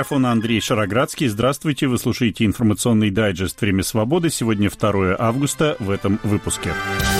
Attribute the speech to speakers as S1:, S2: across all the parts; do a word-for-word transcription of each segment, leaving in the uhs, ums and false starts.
S1: микрофона Андрей Шароградский. Здравствуйте, вы слушаете информационный дайджест «Время свободы». Сегодня второе августа в этом выпуске.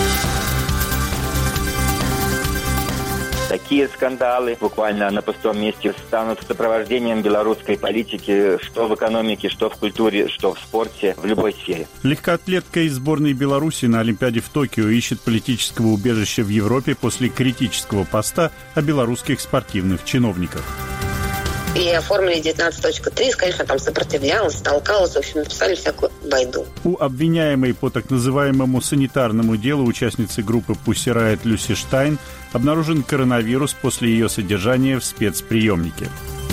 S2: Такие скандалы буквально на пустом месте станут сопровождением белорусской политики что в экономике, что в культуре, что в спорте, в любой сфере.
S1: Легкоатлетка из сборной Беларуси на Олимпиаде в Токио ищет политического убежища в Европе после критического поста о белорусских спортивных чиновниках.
S3: И оформили девятнадцать точка три, конечно, там сопротивлялась, толкалась, в общем, написали всякую байду.
S1: У обвиняемой по так называемому санитарному делу участницы группы Pussy Riot Люси Штайн обнаружен коронавирус после ее содержания в спецприемнике.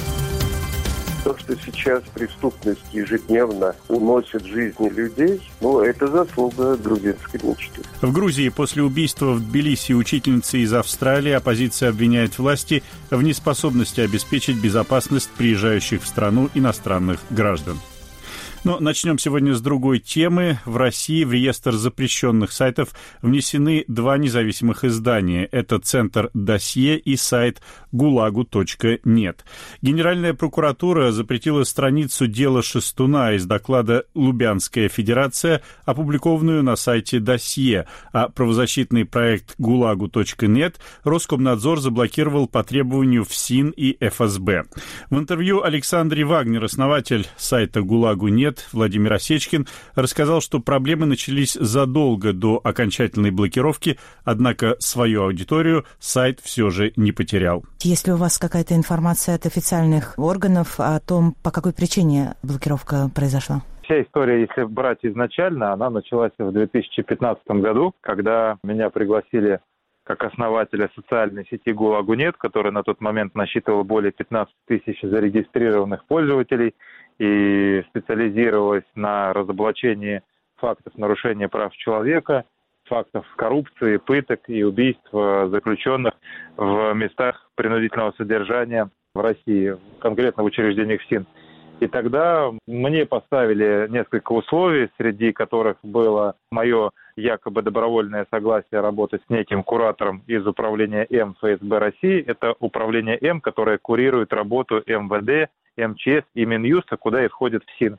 S4: То, что сейчас преступность ежедневно уносит жизни людей, ну, это заслуга грузинской мечты.
S1: В Грузии после убийства в Тбилиси учительницы из Австралии оппозиция обвиняет власти в неспособности обеспечить безопасность приезжающих в страну иностранных граждан. Но начнем сегодня с другой темы. В России в реестр запрещенных сайтов внесены два независимых издания. Это Центр Досье и сайт гулагу точка нет. Генеральная прокуратура запретила страницу дела Шестуна из доклада «Лубянская Федерация», опубликованную на сайте Досье, а правозащитный проект гулагу точка нет Роскомнадзор заблокировал по требованию ФСИН и эф эс бэ. В интервью Александре Вагнер, основатель сайта «Гулагу нет», Владимир Осечкин, рассказал, что проблемы начались задолго до окончательной блокировки, однако свою аудиторию сайт все же не потерял.
S5: Есть ли у вас какая-то информация от официальных органов о том, по какой причине блокировка произошла?
S6: Вся история, если брать изначально, она началась в две тысячи пятнадцатом году, когда меня пригласили как основателя социальной сети «Гулагу нет», которая на тот момент насчитывала более пятнадцать тысяч зарегистрированных пользователей и специализировалась на разоблачении фактов нарушения прав человека, фактов коррупции, пыток и убийств заключенных в местах принудительного содержания в России, конкретно в учреждениях ФСИН. И тогда мне поставили несколько условий, среди которых было мое якобы добровольное согласие работать с неким куратором из управления М эф эс бэ России. Это управление М, которое курирует работу эм вэ дэ, эм че эс и Минюста, куда и входит ФСИН.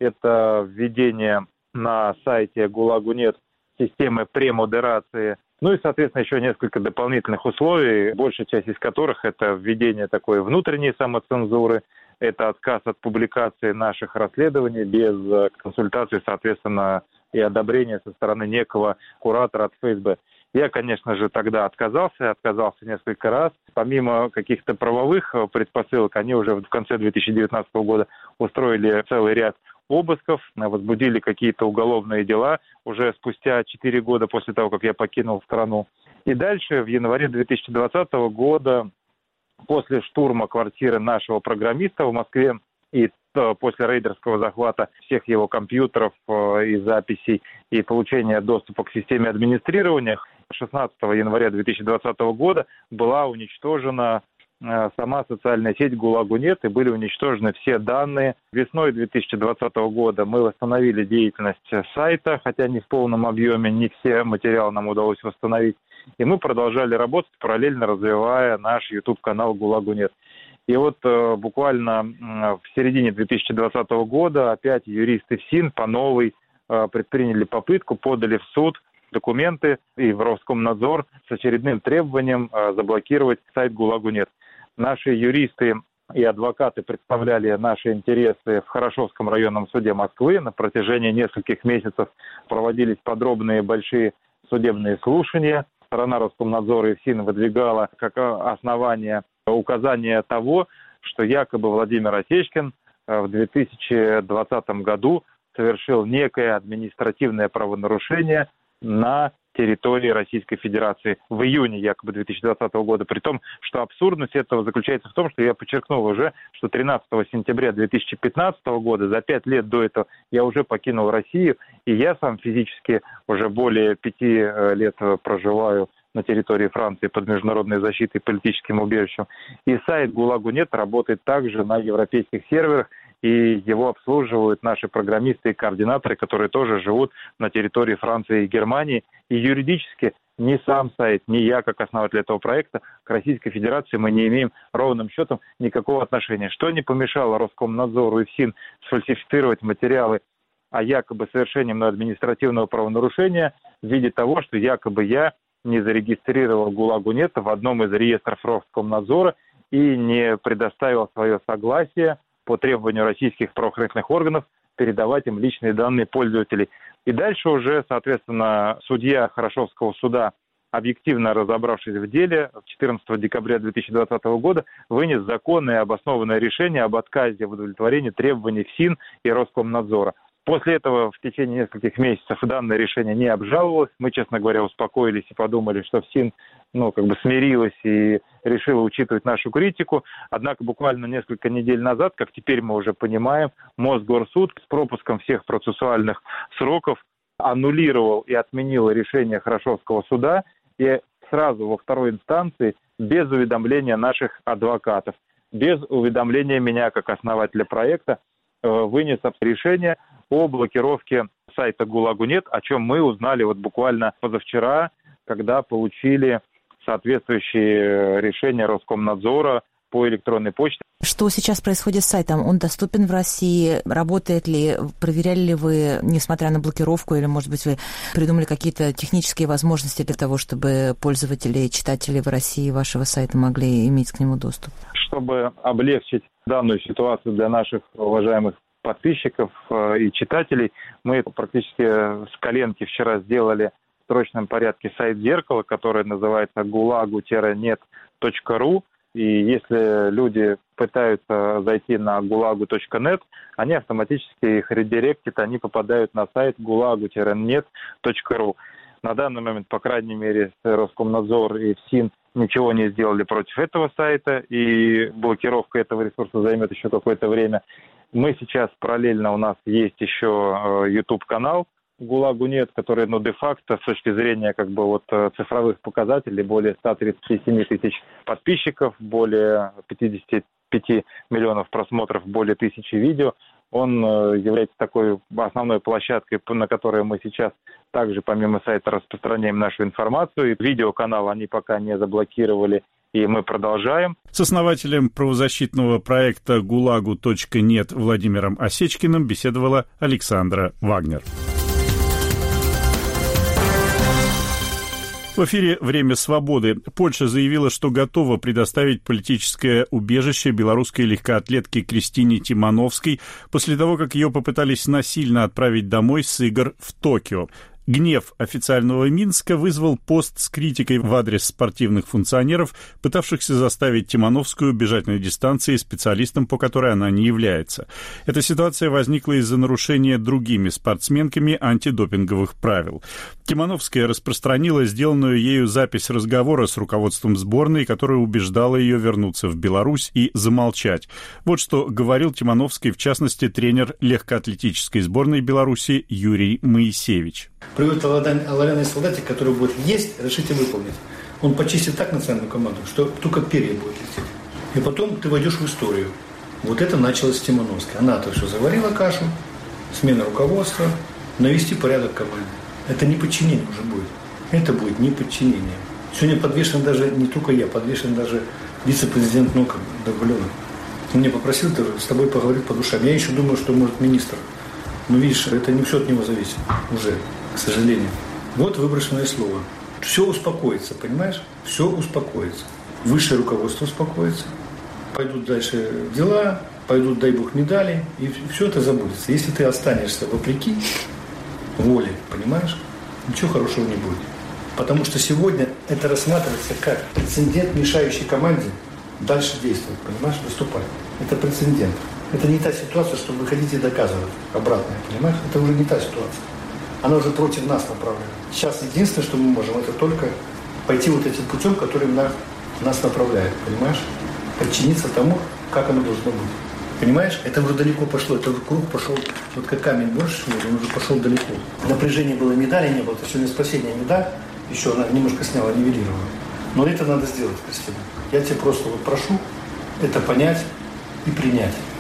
S6: Это введение на сайте «Гулагу нет» системы премодерации, ну и, соответственно, еще несколько дополнительных условий, большая часть из которых это введение такой внутренней самоцензуры, это отказ от публикации наших расследований без консультации, соответственно, и одобрения со стороны некого куратора от эф эс бэ. Я, конечно же, тогда отказался, отказался несколько раз. Помимо каких-то правовых предпосылок, они уже в конце две тысячи девятнадцатого года устроили целый ряд обысков, возбудили какие-то уголовные дела уже спустя четыре года после того, как я покинул страну. И дальше, в январе две тысячи двадцатого года, после штурма квартиры нашего программиста в Москве и после рейдерского захвата всех его компьютеров и записей и получения доступа к системе администрирования, шестнадцатого января две тысячи двадцатого года была уничтожена сама социальная сеть «Гулагу нет» и были уничтожены все данные. Весной две тысячи двадцатого года мы восстановили деятельность сайта, хотя не в полном объеме, не все материалы нам удалось восстановить. И мы продолжали работать, параллельно развивая наш YouTube-канал «Гулагу нет». И вот э, буквально э, в середине две тысячи двадцатого года опять юристы ФСИН по новой э, предприняли попытку, подали в суд документы и в Роскомнадзор с очередным требованием э, заблокировать сайт «Гулагу нет». Наши юристы и адвокаты представляли наши интересы в Хорошевском районном суде Москвы. На протяжении нескольких месяцев проводились подробные большие судебные слушания. Сторона Роскомнадзора и ФСИН выдвигала как основание указание того, что якобы Владимир Осечкин в две тысячи двадцатом году совершил некое административное правонарушение на территории Российской Федерации в июне якобы две тысячи двадцатого года. При том, что абсурдность этого заключается в том, что я подчеркнул уже, что тринадцатого сентября две тысячи пятнадцатого года, за пять лет до этого, я уже покинул Россию, и я сам физически уже более пяти лет проживаю на территории Франции под международной защитой и политическим убежищем. И сайт «Гулагу нет» работает также на европейских серверах. и его обслуживают наши программисты и координаторы, которые тоже живут на территории Франции и Германии. И юридически ни сам сайт, ни я, как основатель этого проекта, к Российской Федерации мы не имеем ровным счетом никакого отношения. Что не помешало Роскомнадзору и ФСИН сфальсифицировать материалы о якобы совершении мной административного правонарушения в виде того, что якобы я не зарегистрировал ГУЛАГу.нет в одном из реестров Роскомнадзора и не предоставил свое согласие по требованию российских правоохранительных органов передавать им личные данные пользователей. И дальше уже, соответственно, судья Хорошевского суда, объективно разобравшись в деле, четырнадцатого декабря две тысячи двадцатого года вынес законное и обоснованное решение об отказе в удовлетворении требований ФСИН и Роскомнадзора. После этого в течение нескольких месяцев данное решение не обжаловалось. Мы, честно говоря, успокоились и подумали, что ФСИН ну, как бы смирилась и решила учитывать нашу критику. Однако буквально несколько недель назад, как теперь мы уже понимаем, Мосгорсуд с пропуском всех процессуальных сроков аннулировал и отменил решение Хорошевского суда и сразу во второй инстанции без уведомления наших адвокатов, без уведомления меня как основателя проекта вынес решение о блокировке сайта ГУЛАГу.нет, о чем мы узнали вот буквально позавчера, когда получили соответствующие решения Роскомнадзора по электронной почте.
S5: Что сейчас происходит с сайтом? Он доступен в России? Работает ли? Проверяли ли вы, несмотря на блокировку, или, может быть, вы придумали какие-то технические возможности для того, чтобы пользователи и читатели в России вашего сайта могли иметь к нему доступ?
S6: Чтобы облегчить данную ситуацию для наших уважаемых подписчиков и читателей, мы практически с коленки вчера сделали в срочном порядке сайт «Зеркало», который называется гулагу нет точка ру. И если люди пытаются зайти на гулагу точка нет, они автоматически их редиректят, они попадают на сайт гулагу нет точка ру. На данный момент, по крайней мере, Роскомнадзор и ФСИН ничего не сделали против этого сайта, и блокировка этого ресурса займет еще какое-то время. Мы сейчас параллельно, у нас есть еще YouTube-канал ГУЛАГу.нет, который, ну, де-факто, с точки зрения, как бы, вот, цифровых показателей, более ста тридцати семи тысяч подписчиков, более пятидесяти пяти миллионов просмотров, более тысячи видео, он является такой основной площадкой, на которой мы сейчас также, помимо сайта, распространяем нашу информацию. И видеоканал они пока не заблокировали, и мы продолжаем.
S1: С основателем правозащитного проекта гулагу точка нет Владимиром Осечкиным беседовала Александра Вагнер. В эфире «Время свободы». Польша заявила, что готова предоставить политическое убежище белорусской легкоатлетке Кристине Тимановской после того, как ее попытались насильно отправить домой с игр в Токио. Гнев официального Минска вызвал пост с критикой в адрес спортивных функционеров, пытавшихся заставить Тимановскую бежать на дистанции, специалистом по которой она не является. Эта ситуация возникла из-за нарушения другими спортсменками антидопинговых правил. Тимановская распространила сделанную ею запись разговора с руководством сборной, которая убеждала ее вернуться в Беларусь и замолчать. Вот что говорил Тимановской, в частности, тренер легкоатлетической сборной Беларуси Юрий Моисевич.
S7: Приводит оловянный солдатик, который будет есть, решите выполнить. Он почистит так национальную команду, что только перья будет лететь. И потом ты войдешь в историю. Вот это началось с Тимановской. Она-то все заварила кашу, смена руководства, навести порядок в команде. Это не подчинение уже будет. Это будет не подчинение. Сегодня подвешен даже, не только я, подвешен даже вице-президент НОКа Доволенов. Он меня попросил с тобой поговорить по душам. Я еще думаю, что может министр. Но видишь, это не все от него зависит уже, к сожалению. Вот выброшенное слово. Все успокоится, понимаешь? Все успокоится. Высшее руководство успокоится. Пойдут дальше дела, пойдут, дай бог, медали, и все это забудется. Если ты останешься вопреки воле, понимаешь, ничего хорошего не будет. Потому что сегодня это рассматривается как прецедент, мешающий команде дальше действовать, понимаешь, выступать. Это прецедент. Это не та ситуация, что вы хотите доказывать обратное, понимаешь? Это уже не та ситуация. Она уже против нас направлена. Сейчас единственное, что мы можем, это только пойти вот этим путем, которым нас, нас направляет, понимаешь? Подчиниться тому, как оно должно быть. Понимаешь? Это уже далеко пошло. Это уже круг пошел, вот как камень больше, он уже пошел далеко. Напряжение было, медали не было. Это сегодня спасение медаль. Еще она немножко сняла, нивелировала. Но это надо сделать, Кристина. Я тебя просто вот прошу это понять и принять.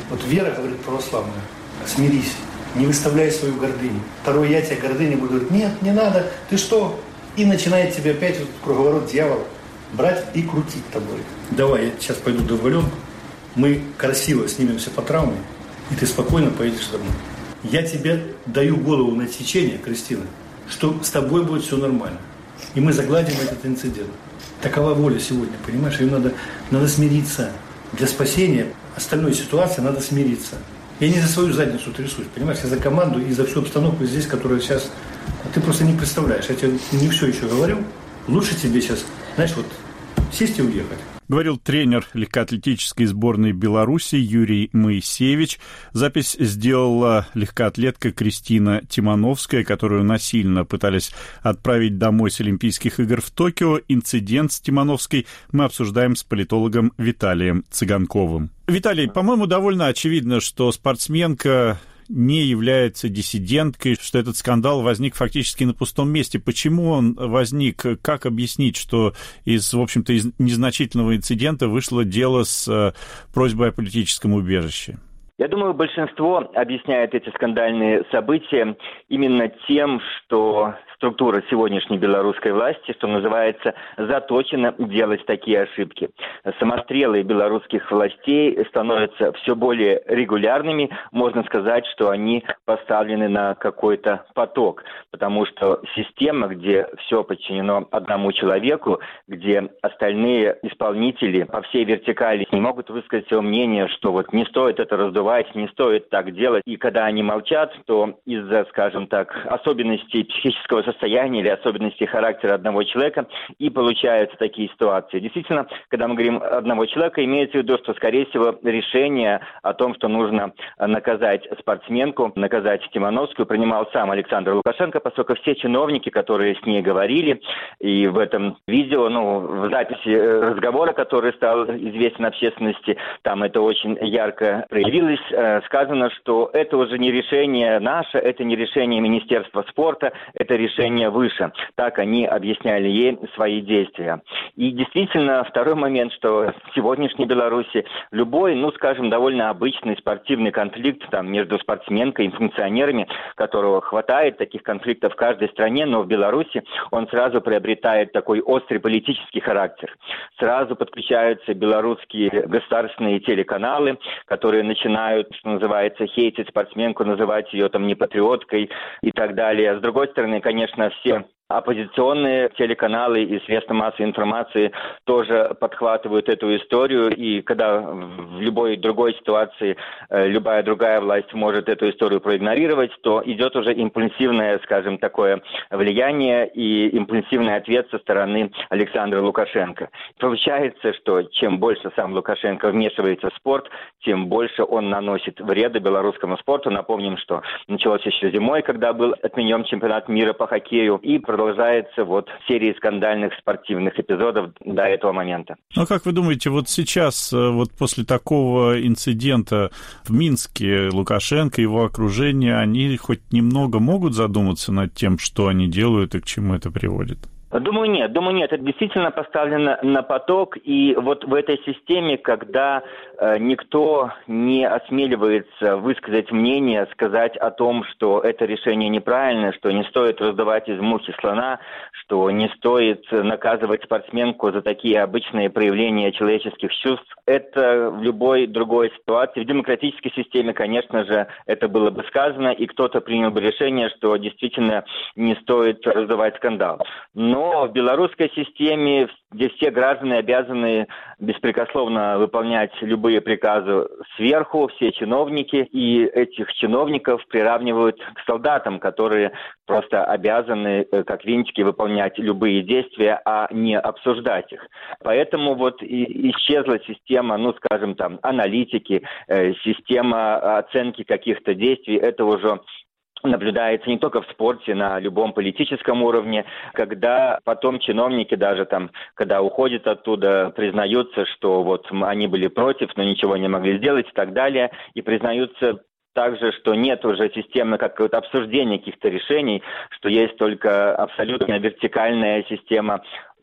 S7: Вот вера, говорит православная, смирись, не выставляй свою гордыню. Второй я тебе гордыни буду говорить, нет, не надо, ты что? И начинает тебе опять вот круговорот дьявола брать и крутить тобой. Давай, я сейчас пойду до валенку, мы красиво снимемся по травме, и ты спокойно поедешь домой. Я тебе даю голову на отсечение, Кристина, что с тобой будет все нормально. И мы загладим этот инцидент. Такова воля сегодня, понимаешь? Ее надо, надо смириться. Для спасения остальной ситуации надо смириться. Я не за свою задницу трясусь, понимаешь? Я за команду и за всю обстановку здесь, которая сейчас... Ты просто не представляешь. Я тебе не все еще говорю. Лучше тебе сейчас, знаешь, вот сесть и уехать.
S1: Говорил тренер легкоатлетической сборной Беларуси Юрий Моисеевич. Запись сделала легкоатлетка Кристина Тимановская, которую насильно пытались отправить домой с Олимпийских игр в Токио. Инцидент с Тимановской мы обсуждаем с политологом Виталием Цыганковым. Виталий, по-моему, довольно очевидно, что спортсменка не является диссиденткой, что этот скандал возник фактически на пустом месте. Почему он возник? Как объяснить, что из, в общем-то, из незначительного инцидента вышло дело с просьбой о политическом убежище?
S2: Я думаю, большинство объясняет эти скандальные события именно тем, что структура сегодняшней белорусской власти, что называется, заточена делать такие ошибки. Самострелы белорусских властей становятся все более регулярными. Можно сказать, что они поставлены на какой-то поток, потому что система, где все подчинено одному человеку, где остальные исполнители по всей вертикали не могут высказать свое мнение, что вот не стоит это раздувать, не стоит так делать. И когда они молчат, то из-за, скажем так, особенностей психического состояния или особенностей характера одного человека и получаются такие ситуации. Действительно, когда мы говорим одного человека, имеется в виду, что, скорее всего, решение о том, что нужно наказать спортсменку, наказать Тимановскую, принимал сам Александр Лукашенко, поскольку все чиновники, которые с ней говорили, и в этом видео, ну, в записи разговора, который стал известен общественности, там это очень ярко проявилось, сказано, что это уже не решение наше, это не решение Министерства спорта, это решение выше. Так они объясняли ей свои действия. И действительно, второй момент, что в сегодняшней Беларуси любой, ну, скажем, довольно обычный спортивный конфликт там, между спортсменкой и функционерами, которого хватает, таких конфликтов в каждой стране, но в Беларуси он сразу приобретает такой острый политический характер. Сразу подключаются белорусские государственные телеканалы, которые начинают, что называется, хейтить спортсменку, называть ее там непатриоткой и так далее. С другой стороны, конечно, все оппозиционные телеканалы и средства массовой информации тоже подхватывают эту историю, и когда в любой другой ситуации э, любая другая власть может эту историю проигнорировать, то идет уже импульсивное, скажем, такое влияние и импульсивный ответ со стороны Александра Лукашенко. Получается, что чем больше сам Лукашенко вмешивается в спорт, тем больше он наносит вреда белорусскому спорту. Напомним, что началось еще зимой, когда был отменен чемпионат мира по хоккею, и продолжается вот серия скандальных спортивных эпизодов до этого момента.
S1: Ну, а как вы думаете, вот сейчас, вот после такого инцидента в Минске, Лукашенко и его окружение, они хоть немного могут задуматься над тем, что они делают и к чему это приводит?
S2: Думаю, нет. Думаю, нет. Это действительно поставлено на поток. И вот в этой системе, когда э, никто не осмеливается высказать мнение, сказать о том, что это решение неправильное, что не стоит раздавать из мухи слона, что не стоит наказывать спортсменку за такие обычные проявления человеческих чувств, это в любой другой ситуации. В демократической системе, конечно же, это было бы сказано, и кто-то принял бы решение, что действительно не стоит раздавать скандал. Но в белорусской системе, где все граждане обязаны беспрекословно выполнять любые приказы сверху, все чиновники, и этих чиновников приравнивают к солдатам, которые просто обязаны, как винтики, выполнять любые действия, а не обсуждать их. Поэтому вот и исчезла система, ну, скажем, там, аналитики, э, система оценки каких-то действий. Это уже наблюдается не только в спорте, на любом политическом уровне, когда потом чиновники даже там, когда уходят оттуда, признаются, что вот они были против, но ничего не могли сделать и так далее, и признаются также, что нет уже системы какого-то обсуждения каких-то решений, что есть только абсолютно вертикальная система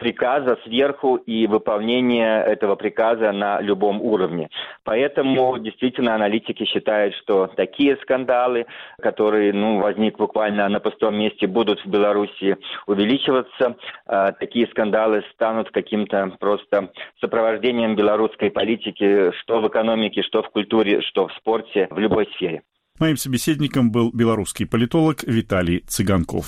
S2: приказа сверху и выполнения этого приказа на любом уровне. Поэтому действительно аналитики считают, что такие скандалы, которые ну, возник буквально на пустом месте, будут в Беларуси увеличиваться. Такие скандалы станут каким-то просто сопровождением белорусской политики, что в экономике, что в культуре, что в спорте, в любой сфере.
S1: Моим собеседником был белорусский политолог Виталий Цыганков.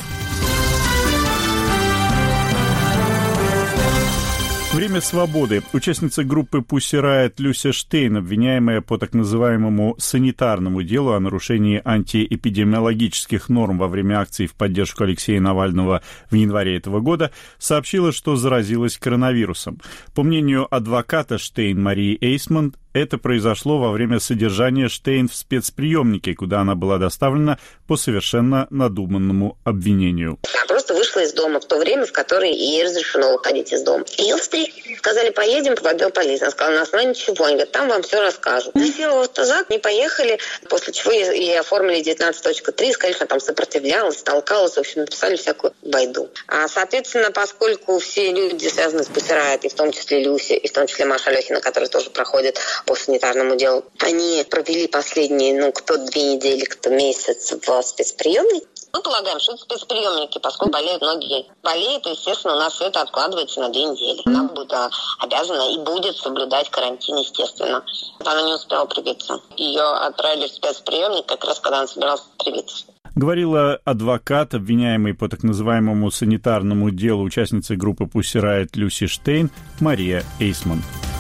S1: Время свободы. Участница группы Pussy Riot Люся Штейн, обвиняемая по так называемому санитарному делу о нарушении антиэпидемиологических норм во время акции в поддержку Алексея Навального в январе этого года, сообщила, что заразилась коронавирусом. По мнению адвоката Штейн Марии Эйсман, это произошло во время содержания Штейн в спецприемнике, куда она была доставлена по совершенно надуманному обвинению.
S3: Она просто вышла из дома в то время, в которое ей разрешено выходить из дома. Ее встретили. Сказали, поедем в отдел полиции. Она сказала, на основании чего? Они говорят, там вам все расскажут. Я села в автозак, они поехали, после чего ей оформили девятнадцать точка три, сказали, что она там сопротивлялась, толкалась, в общем, написали всякую байду. А, соответственно, поскольку все люди, связанные с Pussy Riot, и в том числе Люся, и в том числе Маша Алехина, которая тоже проходит по санитарному делу, они провели последние, ну, кто две недели, кто месяц в спецприемнике. Мы полагаем, что это спецприемники, поскольку болеют многие. Болеют, естественно, у нас все это откладывается на две недели. Она будет обязана и будет соблюдать карантин, естественно. Она не успела привиться. Ее отправили в спецприемник, как раз когда она собиралась привиться.
S1: Говорила адвокат, обвиняемый по так называемому санитарному делу участницы группы Pussy Riot Люси Штейн Мария Эйсман.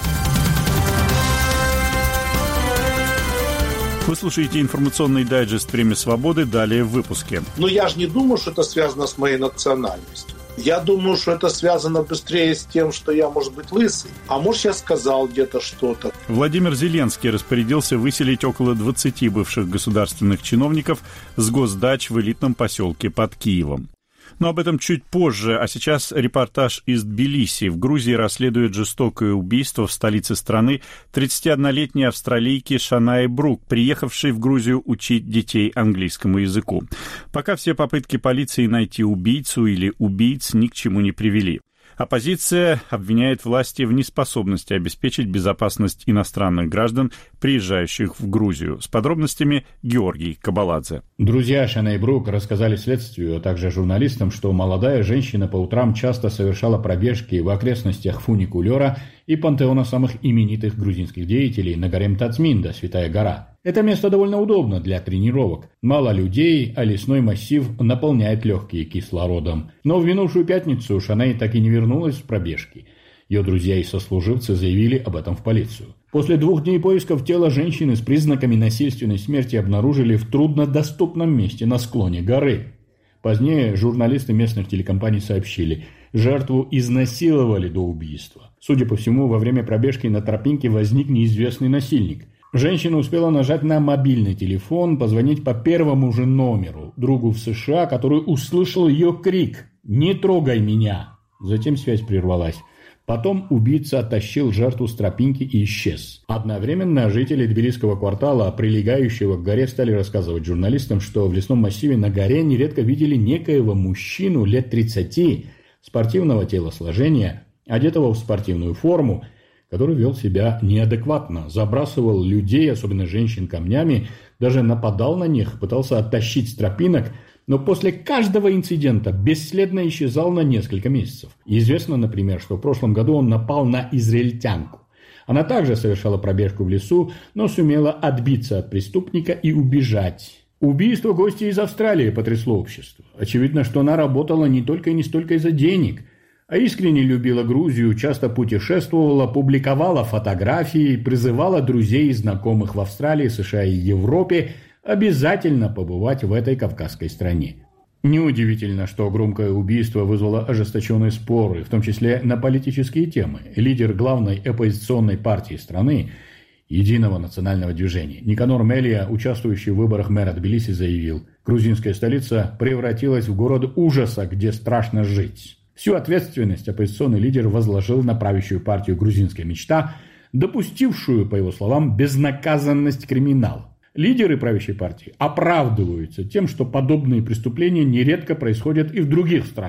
S1: Вы слушаете информационный дайджест «Время свободы», далее в выпуске.
S8: Но я же не думаю, что это связано с моей национальностью. Я думаю, что это связано быстрее с тем, что я, может быть, лысый. А может, я сказал где-то что-то.
S1: Владимир Зеленский распорядился выселить около двадцати бывших государственных чиновников с госдач в элитном поселке под Киевом. Но об этом чуть позже, а сейчас репортаж из Тбилиси. В Грузии расследуют жестокое убийство в столице страны тридцатиоднолетней австралийки Шанаи Брук, приехавшей в Грузию учить детей английскому языку. Пока все попытки полиции найти убийцу или убийц ни к чему не привели. Оппозиция обвиняет власти в неспособности обеспечить безопасность иностранных граждан, приезжающих в Грузию. С подробностями Георгий Кабаладзе.
S9: Друзья Шанаи Брук рассказали следствию, а также журналистам, что молодая женщина по утрам часто совершала пробежки в окрестностях фуникулера и пантеона самых именитых грузинских деятелей на горе Мтацминда, Святая гора. Это место довольно удобно для тренировок. Мало людей, а лесной массив наполняет легкие кислородом. Но в минувшую пятницу Шанаи так и не вернулась с пробежки. Ее друзья и сослуживцы заявили об этом в полицию. После двух дней поисков тело женщины с признаками насильственной смерти обнаружили в труднодоступном месте на склоне горы. Позднее журналисты местных телекомпаний сообщили, жертву изнасиловали до убийства. Судя по всему, во время пробежки на тропинке возник неизвестный насильник. Женщина успела нажать на мобильный телефон, позвонить по первому же номеру, другу в США, который услышал ее крик «Не трогай меня!». Затем связь прервалась. Потом убийца оттащил жертву с тропинки и исчез. Одновременно жители тбилисского квартала, прилегающего к горе, стали рассказывать журналистам, что в лесном массиве на горе нередко видели некоего мужчину лет тридцати, спортивного телосложения, одетого в спортивную форму, который вел себя неадекватно, забрасывал людей, особенно женщин, камнями, даже нападал на них, пытался оттащить с тропинок, но после каждого инцидента бесследно исчезал на несколько месяцев. Известно, например, что в прошлом году он напал на израильтянку. Она также совершала пробежку в лесу, но сумела отбиться от преступника и убежать. Убийство гостя из Австралии потрясло общество. Очевидно, что она работала не только и не столько из-за денег, а искренне любила Грузию, часто путешествовала, публиковала фотографии, призывала друзей и знакомых в Австралии, США и Европе обязательно побывать в этой кавказской стране. Неудивительно, что громкое убийство вызвало ожесточенные споры, в том числе на политические темы. Лидер главной оппозиционной партии страны, Единого национального движения, Никанор Мелия, участвующий в выборах мэра Тбилиси, заявил: «Грузинская столица превратилась в город ужаса, где страшно жить». Всю ответственность оппозиционный лидер возложил на правящую партию «Грузинская мечта», допустившую, по его словам, безнаказанность криминала. Лидеры правящей партии оправдываются тем, что подобные преступления нередко происходят и в других странах.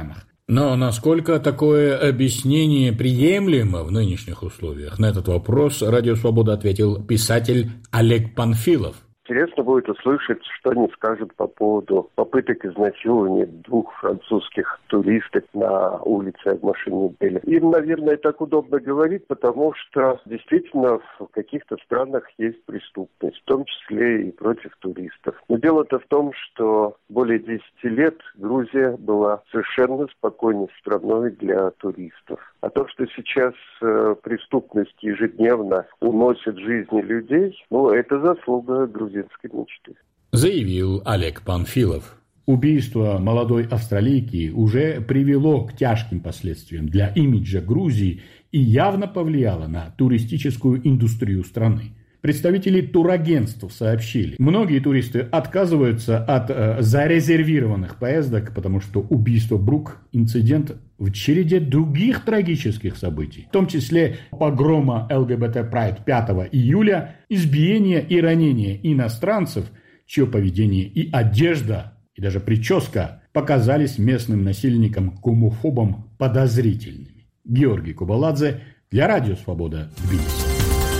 S9: Но насколько такое объяснение приемлемо в нынешних условиях? На этот вопрос «Радио Свобода» ответил писатель Олег Панфилов.
S4: Интересно будет услышать, что они скажут по поводу попыток изнасилования двух французских туристок на улице Агмашиниделя. Им, наверное, так удобно говорить, потому что действительно в каких-то странах есть преступность, в том числе и против туристов. Но дело-то в том, что более десяти лет Грузия была совершенно спокойной страной для туристов. А то, что сейчас э, преступность ежедневно уносит жизни людей, ну, это заслуга грузинской мечты.
S9: Заявил Олег Панфилов. Убийство молодой австралийки уже привело к тяжким последствиям для имиджа Грузии и явно повлияло на туристическую индустрию страны. Представители турагентств сообщили, многие туристы отказываются от э, зарезервированных поездок, потому что убийство Брук – инцидент в череде других трагических событий, в том числе погрома ЛГБТ Прайд пятого июля, избиения и ранения иностранцев, чье поведение и одежда, и даже прическа показались местным насильникам-гомофобам подозрительными. Георгий Кубаладзе для Радио Свобода, Тбилиси.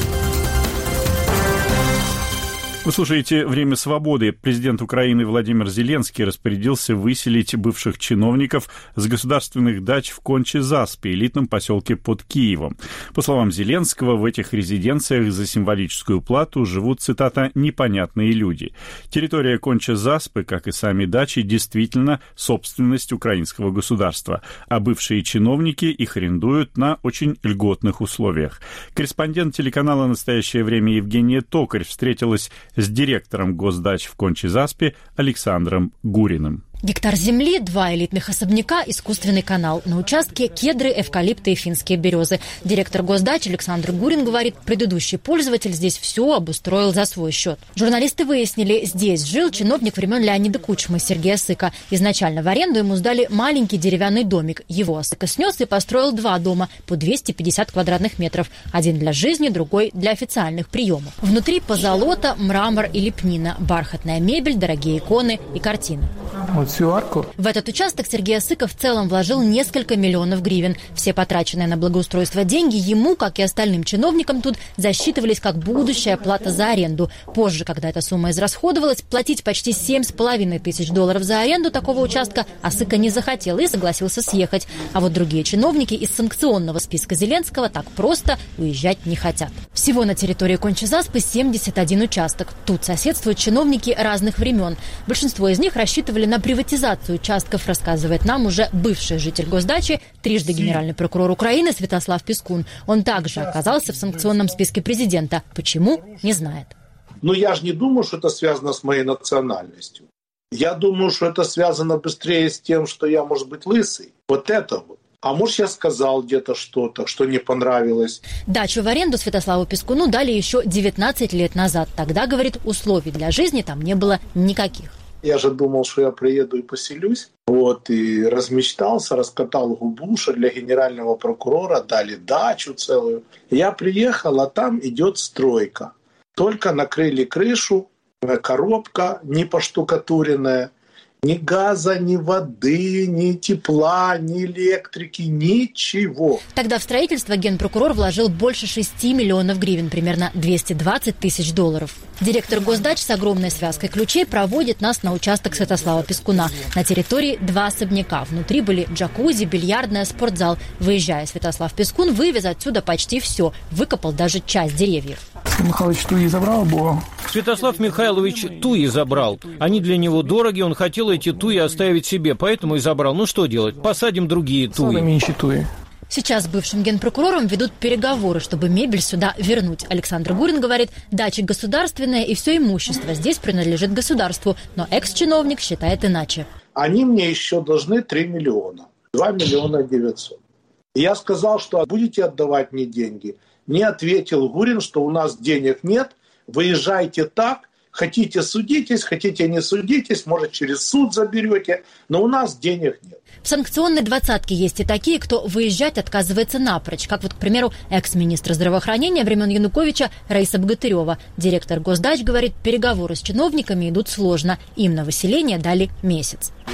S1: Вы слушаете «Время свободы». Президент Украины Владимир Зеленский распорядился выселить бывших чиновников с государственных дач в Конче-Заспе, элитном поселке под Киевом. По словам Зеленского, в этих резиденциях за символическую плату живут, цитата, «непонятные люди». Территория Конче-Заспы, как и сами дачи, действительно собственность украинского государства, а бывшие чиновники их арендуют на очень льготных условиях. Корреспондент телеканала «Настоящее время» Евгения Токарь встретилась с директором госдач в Конче-Заспе Александром Гуриным.
S10: Гектар земли, два элитных особняка, искусственный канал. На участке кедры, эвкалипты и финские березы. Директор госдач Александр Гурин говорит, предыдущий пользователь здесь все обустроил за свой счет. Журналисты выяснили, здесь жил чиновник времен Леонида Кучмы Сергей Осыка. Изначально в аренду ему сдали маленький деревянный домик. Его Осыка снес и построил два дома по двести пятьдесят квадратных метров. Один для жизни, другой для официальных приемов. Внутри позолота, мрамор и лепнина, бархатная мебель, дорогие иконы и картины.
S11: Вот всю арку.
S10: В этот участок Сергей Осыков в целом вложил несколько миллионов гривен. Все потраченные на благоустройство деньги ему, как и остальным чиновникам тут, засчитывались как будущая плата за аренду. Позже, когда эта сумма израсходовалась, платить почти семь с половиной тысяч долларов за аренду такого участка Осыка не захотел и согласился съехать. А вот другие чиновники из санкционного списка Зеленского так просто уезжать не хотят. Всего на территории Конче-Заспы семьдесят один участок. Тут соседствуют чиновники разных времен. Большинство из них рассчитывали на приватизацию участков, рассказывает нам уже бывший житель госдачи, трижды генеральный прокурор Украины Святослав Пискун. Он также оказался в санкционном списке президента. Почему? Не знает.
S8: Но я же не думаю, что это связано с моей национальностью. Я думаю, что это связано быстрее с тем, что я, может быть, лысый. Вот это вот. А может, я сказал где-то что-то, что не понравилось.
S10: Дачу в аренду Святославу Пискуну дали еще девятнадцать лет назад. Тогда, говорит, условий для жизни там не было никаких.
S8: Я же думал, что я приеду и поселюсь. Вот, и размечтался, раскатал губу, что для генерального прокурора дали дачу целую. Я приехал, а там идет стройка. Только накрыли крышу, коробка не поштукатуренная. Ни газа, ни воды, ни тепла, ни электрики, ничего.
S10: Тогда в строительство генпрокурор вложил больше шести миллионов гривен, примерно двести двадцать тысяч долларов. Директор госдач с огромной связкой ключей проводит нас на участок Святослава Пискуна. На территории два особняка. Внутри были джакузи, бильярдная, спортзал. Выезжая, Святослав Пискун вывез отсюда почти все. Выкопал даже часть деревьев.
S11: Михайлович туи забрал, бо...
S12: Святослав Михайлович туи забрал. Они для него дороги, он хотел эти туи оставить себе, поэтому и забрал. Ну что делать? Посадим другие туи.
S11: меньше туи.
S10: Сейчас с бывшим генпрокурором ведут переговоры, чтобы мебель сюда вернуть. Александр Гурин говорит, дача государственная и все имущество здесь принадлежит государству. Но экс-чиновник считает иначе.
S8: Они мне еще должны три миллиона. два миллиона девятьсот. Я сказал, что будете отдавать мне деньги. Не ответил Гурин, что у нас денег нет, выезжайте так, хотите судитесь, хотите не судитесь, может через суд заберете, но у нас денег нет.
S10: В санкционной двадцатке есть и такие, кто выезжать отказывается напрочь, как вот, к примеру, экс-министр здравоохранения времен Януковича Раиса Богатырева. Директор госдач говорит, переговоры с чиновниками идут сложно, им на выселение дали месяц.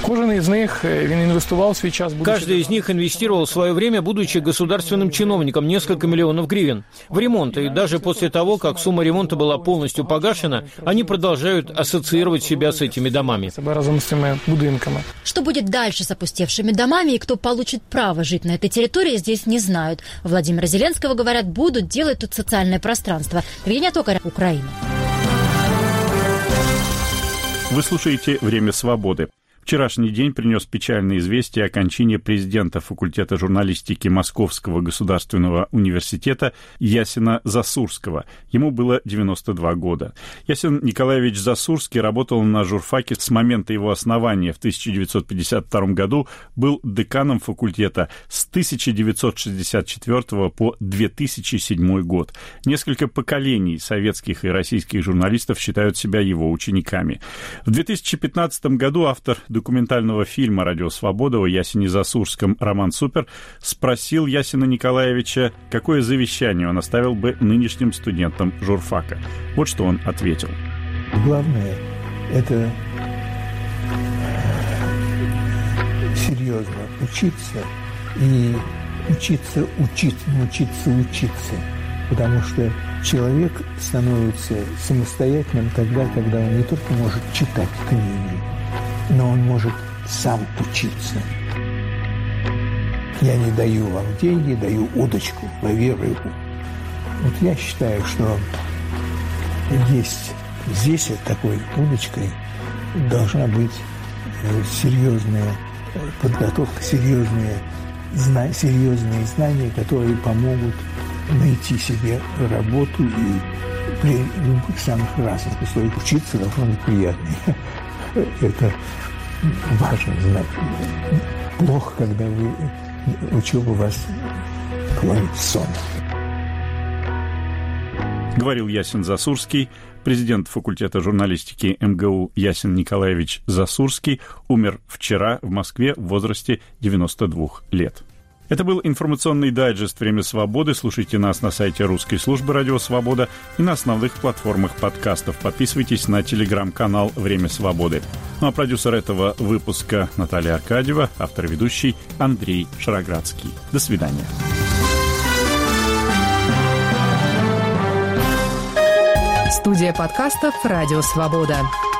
S11: Кожен из них він інвестував свій час.
S12: Каждый из них инвестировал свое время, будучи государственным чиновником, несколько миллионов гривен в ремонт. И даже после того, как сумма ремонта была полностью погашена, они продолжают ассоциировать себя с этими домами.
S10: Что будет дальше с опустевшими домами и кто получит право жить на этой территории, здесь не знают. Владимира Зеленского, говорят, будут делать тут социальное пространство. Евгения Токарь, Украина.
S1: Вы слушаете «Время свободы». Вчерашний день принес печальное известие о кончине президента факультета журналистики Московского государственного университета Ясина Засурского. Ему было девяносто два года. Ясин Николаевич Засурский работал на журфаке с момента его основания в тысяча девятьсот пятьдесят втором году, был деканом факультета с тысяча девятьсот шестьдесят четвёртого по две тысячи седьмой год. Несколько поколений советских и российских журналистов считают себя его учениками. В две тысячи пятнадцатом году автор документального фильма «Радио Свобода» о Ясине Засурском Роман Супер спросил Ясина Николаевича, какое завещание он оставил бы нынешним студентам журфака. Вот что он ответил.
S13: Главное – это серьезно учиться и учиться, учиться, учиться, учиться. Потому что человек становится самостоятельным тогда, когда он не только может читать книги, но он может сам учиться. Я не даю вам деньги, даю удочку, лови рыбу. Вот я считаю, что есть здесь вот такой удочкой должна быть серьезная подготовка, серьезные, зна- серьезные знания, которые помогут найти себе работу и при любых самых разных условиях учиться должно быть приятно. Это важно знать. Плохо, когда вы, учеба вас клонит в сон.
S1: Говорил Ясин Засурский. Президент факультета журналистики эм гэ у Ясин Николаевич Засурский умер вчера в Москве в возрасте девяноста двух лет. Это был информационный дайджест «Время свободы». Слушайте нас на сайте русской службы «Радио Свобода» и на основных платформах подкастов. Подписывайтесь на телеграм-канал «Время свободы». Ну а продюсер этого выпуска Наталья Аркадьева, автор-ведущий Андрей Шароградский. До свидания.
S14: Студия подкастов «Радио Свобода».